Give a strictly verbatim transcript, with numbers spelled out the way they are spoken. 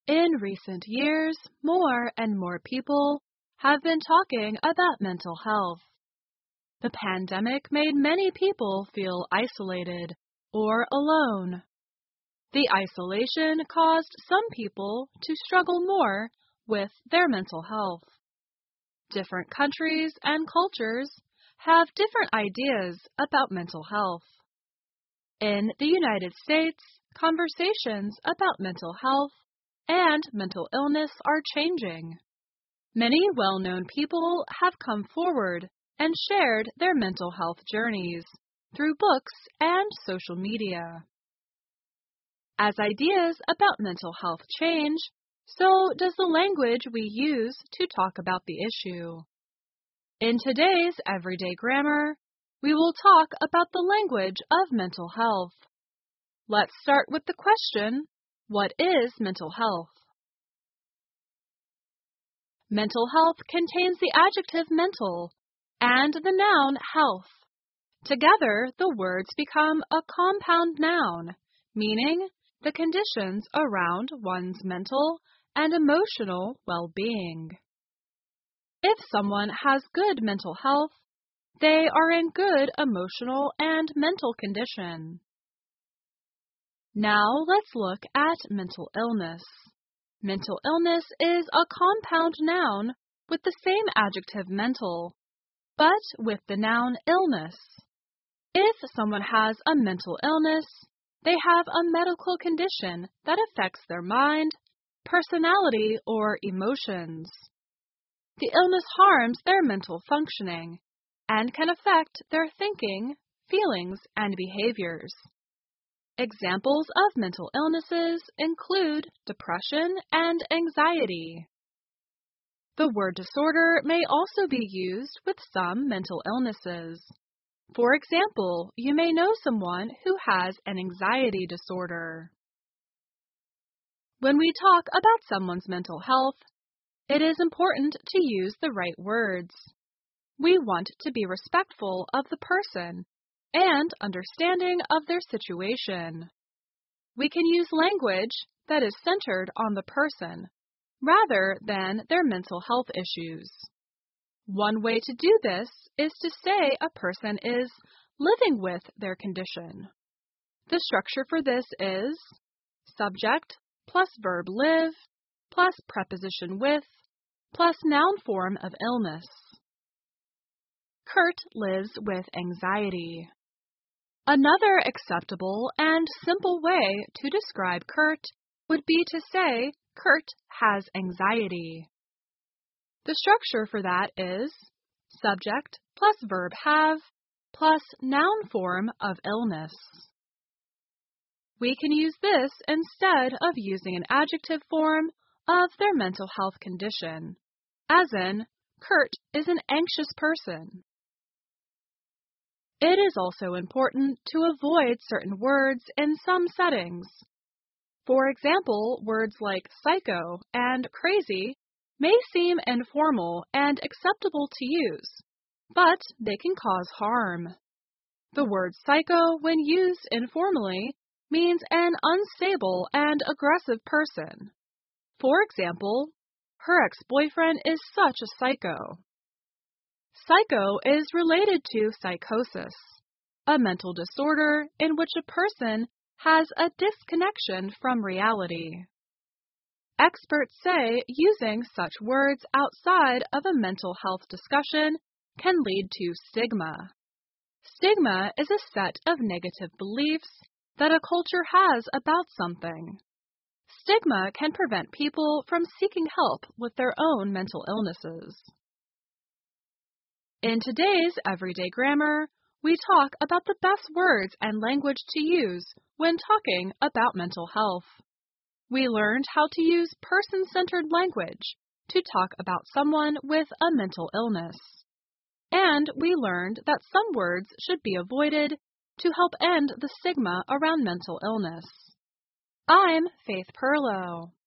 In recent years, more and more people have been talking about mental health. The pandemic made many people feel isolated or alone. The isolation caused some people to struggle more with their mental health. Different countries and cultures have different ideas about mental health. In the United States, conversations about mental health and mental illness are changing. Many well-known people have come forward and shared their mental health journeys through books and social media. As ideas about mental health change, so does the language we use to talk about the issue. In today's Everyday Grammar, we will talk about the language of mental health. Let's start with the question, what is mental health? Mental health contains the adjective mental and the noun health. Together, the words become a compound noun, meaning the conditions around one's mental and emotional well-being. If someone has good mental health, they are in good emotional and mental condition. Now let's look at mental illness. Mental illness is a compound noun with the same adjective mental, but with the noun illness. If someone has a mental illness, they have a medical condition that affects their mind, personality, or emotions. The illness harms their mental functioning and can affect their thinking, feelings, and behaviors. Examples of mental illnesses include depression and anxiety. The word disorder may also be used with some mental illnesses. For example, you may know someone who has an anxiety disorder. When we talk about someone's mental health, it is important to use the right words. We want to be respectful of the person and understanding of their situation. We can use language that is centered on the person rather than their mental health issues. One way to do this is to say a person is living with their condition. The structure for this is subject plus verb live plus preposition with plus noun form of illness. Kurt lives with anxiety. Another acceptable and simple way to describe Kurt would be to say Kurt has anxiety. The structure for that is subject plus verb have plus noun form of illness. We can use this instead of using an adjective form of their mental health condition, as in, Kurt is an anxious person. It is also important to avoid certain words in some settings. For example, words like psycho and crazy may seem informal and acceptable to use, but they can cause harm. The word psycho, when used informally, means an unstable and aggressive person. For example, her ex-boyfriend is such a psycho. Psycho is related to psychosis, a mental disorder in which a person has a disconnection from reality. Experts say using such words outside of a mental health discussion can lead to stigma. Stigma is a set of negative beliefs that a culture has about something. Stigma can prevent people from seeking help with their own mental illnesses. In today's Everyday Grammar, we talk about the best words and language to use when talking about mental health. We learned how to use person-centered language to talk about someone with a mental illness. And we learned that some words should be avoided to help end the stigma around mental illness. I'm Faith Perlow.